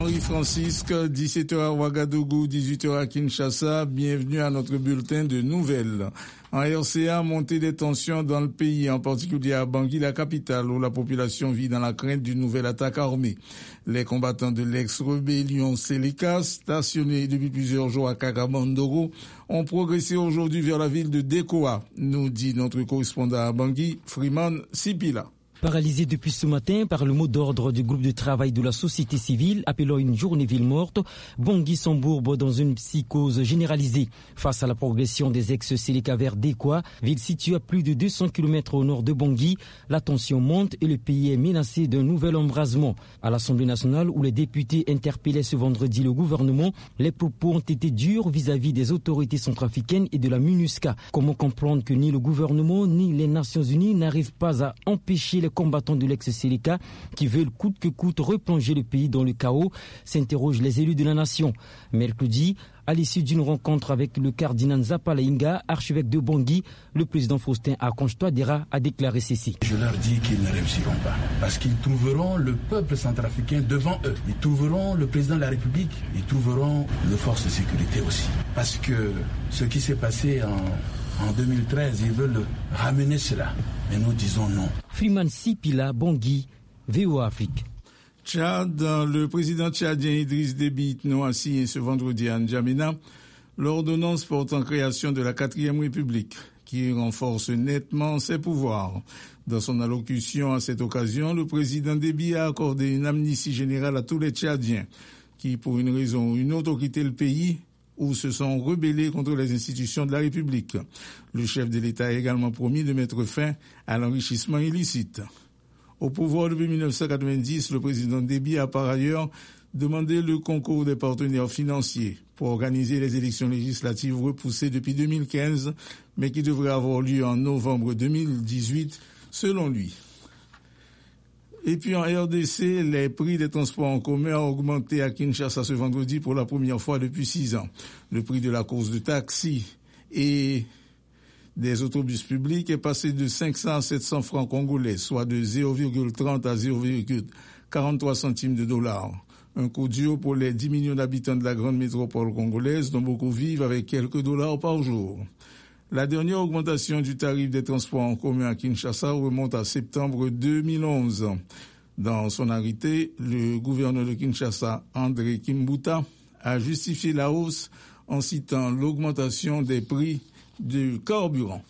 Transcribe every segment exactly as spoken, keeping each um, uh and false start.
Henri-Francisque, dix-sept heures à Ouagadougou, dix-huit heures à Kinshasa. Bienvenue à notre bulletin de nouvelles. En R C A, montée des tensions dans le pays, en particulier à Bangui, la capitale, où la population vit dans la crainte d'une nouvelle attaque armée. Les combattants de l'ex-rébellion Seleka, stationnés depuis plusieurs jours à Kakamandoro, ont progressé aujourd'hui vers la ville de Dekoa, nous dit notre correspondant à Bangui, Freeman Sipila. Paralysé depuis ce matin par le mot d'ordre du groupe de travail de la société civile appelant une journée ville morte, Bangui s'embourbe dans une psychose généralisée. Face à la progression des ex-Seleka vers Dekoa, ville située à plus de deux cents kilomètres au nord de Bangui, la tension monte et le pays est menacé d'un nouvel embrasement. À l'Assemblée nationale, où les députés interpellaient ce vendredi le gouvernement, les propos ont été durs vis-à-vis des autorités centrafricaines et de la MINUSCA. Comment comprendre que ni le gouvernement ni les Nations Unies n'arrivent pas à empêcher les combattants de l'ex-Seleka qui veulent coûte que coûte replonger le pays dans le chaos, s'interrogent les élus de la nation. Mercredi, à l'issue d'une rencontre avec le cardinal Nzapalainga, archevêque de Bangui, le président Faustin Archange Touadéra a déclaré ceci. Je leur dis qu'ils ne réussiront pas, parce qu'ils trouveront le peuple centrafricain devant eux. Ils trouveront le président de la République, ils trouveront les forces de sécurité aussi. Parce que ce qui s'est passé en... En deux mille treize, ils veulent ramener cela. Mais nous disons non. Freeman Sipila, Bangui, V O A Afrique. Tchad, le président tchadien Idriss Déby Itno a signé ce vendredi à N'Djamena l'ordonnance portant création de la quatrième République, qui renforce nettement ses pouvoirs. Dans son allocution à cette occasion, le président Déby a accordé une amnistie générale à tous les Tchadiens qui, pour une raison ou une autre, ont quitté le pays ou se sont rebellés contre les institutions de la République. Le chef de l'État a également promis de mettre fin à l'enrichissement illicite. Au pouvoir depuis mille neuf cent quatre-vingt-dix, le président Déby a par ailleurs demandé le concours des partenaires financiers pour organiser les élections législatives repoussées depuis deux mille quinze, mais qui devraient avoir lieu en novembre deux mille dix-huit, selon lui. Et puis en R D C, les prix des transports en commun ont augmenté à Kinshasa ce vendredi pour la première fois depuis six ans. Le prix de la course de taxi et des autobus publics est passé de cinq cents à sept cents francs congolais, soit de zéro virgule trente à zéro virgule quarante-trois centimes de dollars. Un coût dur pour les dix millions d'habitants de la grande métropole congolaise, dont beaucoup vivent avec quelques dollars par jour. La dernière augmentation du tarif des transports en commun à Kinshasa remonte à septembre deux mille onze. Dans son arrêté, le gouverneur de Kinshasa, André Kimbuta, a justifié la hausse en citant l'augmentation des prix du carburant.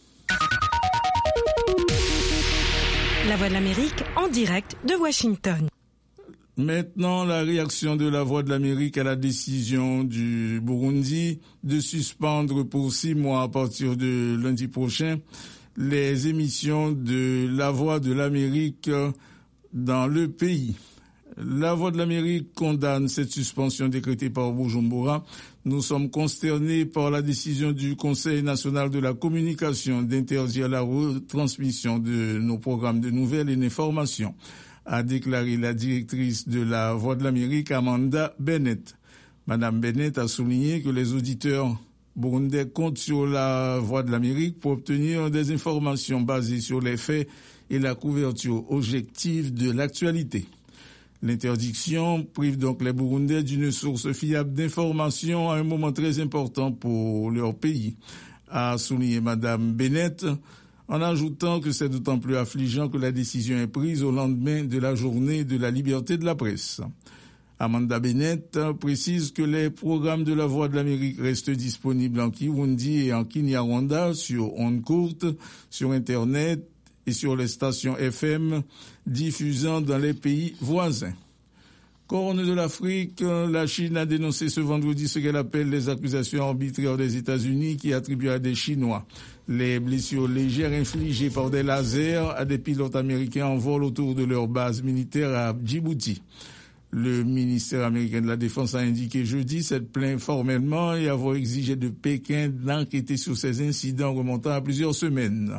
La Voix de l'Amérique en direct de Washington. Maintenant, la réaction de la Voix de l'Amérique à la décision du Burundi de suspendre pour six mois à partir de lundi prochain les émissions de la Voix de l'Amérique dans le pays. La Voix de l'Amérique condamne cette suspension décrétée par Bujumbura. Nous sommes consternés par la décision du Conseil national de la communication d'interdire la retransmission de nos programmes de nouvelles et d'informations, a déclaré la directrice de la Voix de l'Amérique, Amanda Bennett. Madame Bennett a souligné que les auditeurs burundais comptent sur la Voix de l'Amérique pour obtenir des informations basées sur les faits et la couverture objective de l'actualité. L'interdiction prive donc les Burundais d'une source fiable d'informations à un moment très important pour leur pays, a souligné Madame Bennett, en ajoutant que c'est d'autant plus affligeant que la décision est prise au lendemain de la journée de la liberté de la presse. Amanda Bennett précise que les programmes de la Voix de l'Amérique restent disponibles en Kirundi et en Kinyarwanda sur ondes courtes, sur Internet et sur les stations F M diffusant dans les pays voisins. Corne de l'Afrique, la Chine a dénoncé ce vendredi ce qu'elle appelle les accusations arbitraires des États-Unis qui attribuent à des Chinois les blessures légères infligées par des lasers à des pilotes américains en vol autour de leur base militaire à Djibouti. Le ministère américain de la Défense a indiqué jeudi s'être plaint formellement et avoir exigé de Pékin d'enquêter sur ces incidents remontant à plusieurs semaines.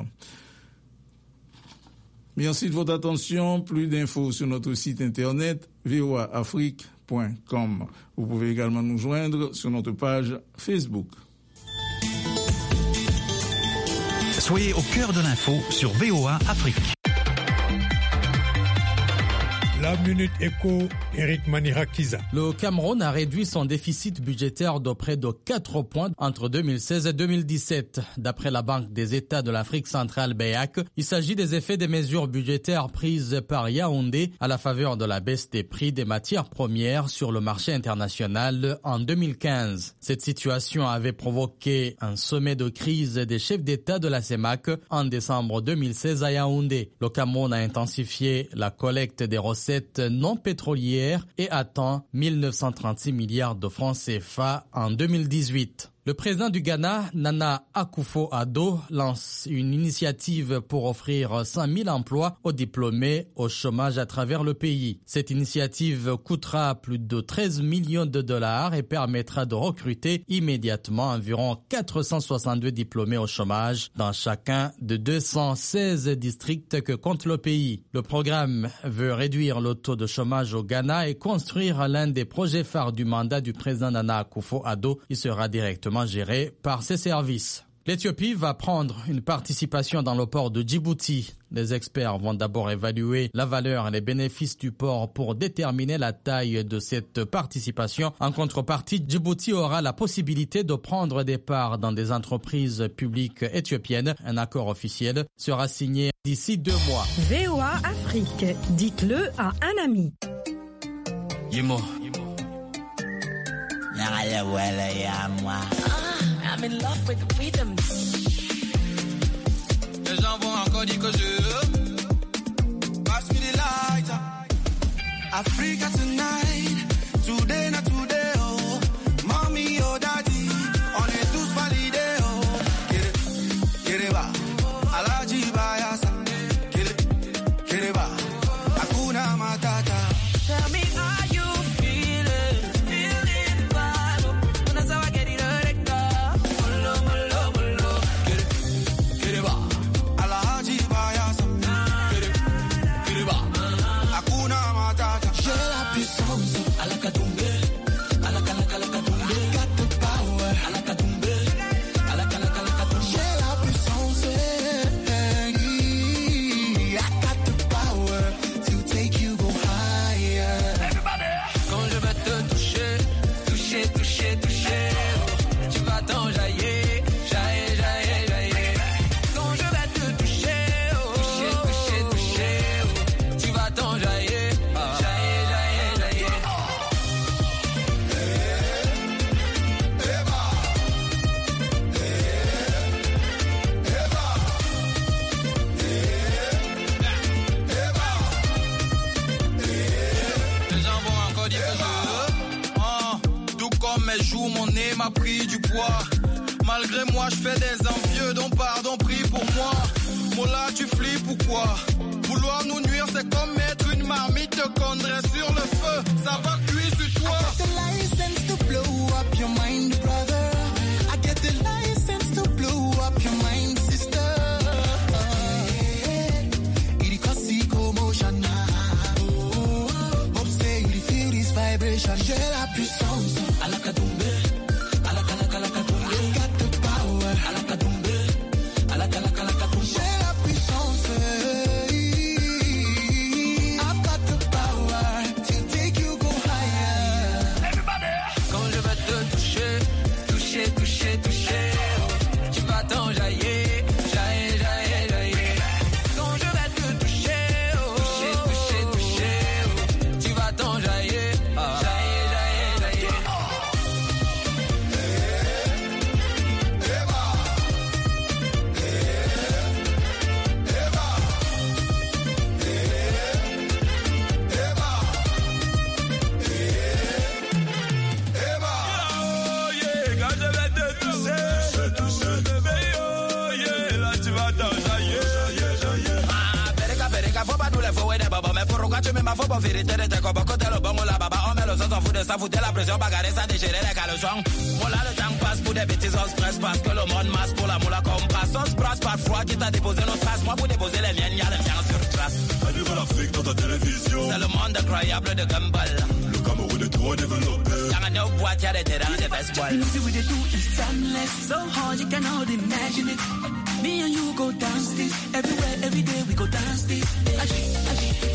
Merci de votre attention. Plus d'infos sur notre site internet v o a afrique point com. Vous pouvez également nous joindre sur notre page Facebook. Soyez au cœur de l'info sur V O A Afrique. La Minute Éco Eric Manirakiza. Le Cameroun a réduit son déficit budgétaire de près de quatre points entre deux mille seize et deux mille dix-sept. D'après la Banque des États de l'Afrique centrale B E A C, il s'agit des effets des mesures budgétaires prises par Yaoundé à la faveur de la baisse des prix des matières premières sur le marché international en deux mille quinze. Cette situation avait provoqué un sommet de crise des chefs d'État de la C E M A C en décembre deux mille seize à Yaoundé. Le Cameroun a intensifié la collecte des recettes non pétrolières et atteint mille neuf cent trente-six milliards de francs C F A en deux mille dix-huit. Le président du Ghana, Nana Akufo-Addo, lance une initiative pour offrir cent mille emplois aux diplômés au chômage à travers le pays. Cette initiative coûtera plus de treize millions de dollars et permettra de recruter immédiatement environ quatre cent soixante-deux diplômés au chômage dans chacun de deux cent seize districts que compte le pays. Le programme veut réduire le taux de chômage au Ghana et construire l'un des projets phares du mandat du président Nana Akufo-Addo. Il sera directement géré par ses services. L'Éthiopie va prendre une participation dans le port de Djibouti. Les experts vont d'abord évaluer la valeur et les bénéfices du port pour déterminer la taille de cette participation. En contrepartie, Djibouti aura la possibilité de prendre des parts dans des entreprises publiques éthiopiennes. Un accord officiel sera signé d'ici deux mois. V O A Afrique, dites-le à un ami. Yemo. I'm in love with the rhythm. Les gens vont encore dire que je pass me the lighter. Africa tonight, today not today, oh. Mommy, oh daddy, on est tous validés, oh. Kere, kereba, alaji bayasa. Kere, kereba, hakuna matata. Tell me, are you feeling, feeling vibe? When I saw I get it, molo, molo, molo. Kere, kereba, alaji bayasa. Kere, kereba, hakuna matata. J'ai la puissance, à la katumbe, à la kalaka la katumbe. I got the power, à la katumbe, à la kalaka la katumbe. J'ai la puissance, hey, I got the power to take you go higher. Everybody. Quand je vais te toucher, toucher, toucher, toucher, oh, tu vas t'enjailler, jailler, jailler, jailler. Quand je vais te toucher, oh, toucher, toucher, toucher, oh, tu vas t'enjailler, jailler, jailler, jailler. Les gens vont encore dire que je ah, tout comme mes joues, mon nez m'a pris du poids. Malgré moi, je fais des envieux, donc pardon, prie pour moi. Mola, tu flippes ou quoi? Vouloir nous nuire, c'est comme mettre une marmite qu'on dresse sur le feu. Ça va cuire sur toi. The license to blow up your mind, brother. I get the license to blow up your mind, sister. Irikasi commotion. Hope say you feel this vibration. J'ai la puissance. À la katumbe. À la kalaka la katumbe. I got the power. À la katumbe. À la kalaka la katumbe. J'ai la puissance. I've got the power to take you go higher. Everybody. Quand je vais te toucher, toucher, toucher, toucher, oh, tu vas t'enjailler, jailler, jailler, jailler. Quand je vais te toucher, oh, toucher, toucher, toucher, oh, tu vas t'enjailler, jailler, jailler, jailler. Oh yeah, quand je vais te toucher, toucher, bébé, oh yeah, là tu vas t'enjailler. Ah, bereka, bereka, faut pas nous les fouer des babas. Mais pourquoi tu mets ma faute pour vérité de tes copains? Côté le bon ou la baba, on met le sens en fout de ça, foutre la pression, bagarrer, ça déchirer les caleçons. On là, le temps passe pour des bêtises, on se presse parce que le monde masse pour la moula comme passe. On se brasse par froid qui t'a déposé nos traces. Moi, pour déposer les miennes, y'a les miens sur trace. Un nouvel Afrique dans ta télévision. C'est le monde incroyable de Gumball. Le Cameroun est trop développé. Y'a un autre boîte, y'a des terrains, des baseballs. You see what they do is timeless, so hard you cannot imagine it. Me and you go dance this everywhere, every day we go dance this. Aji, aji,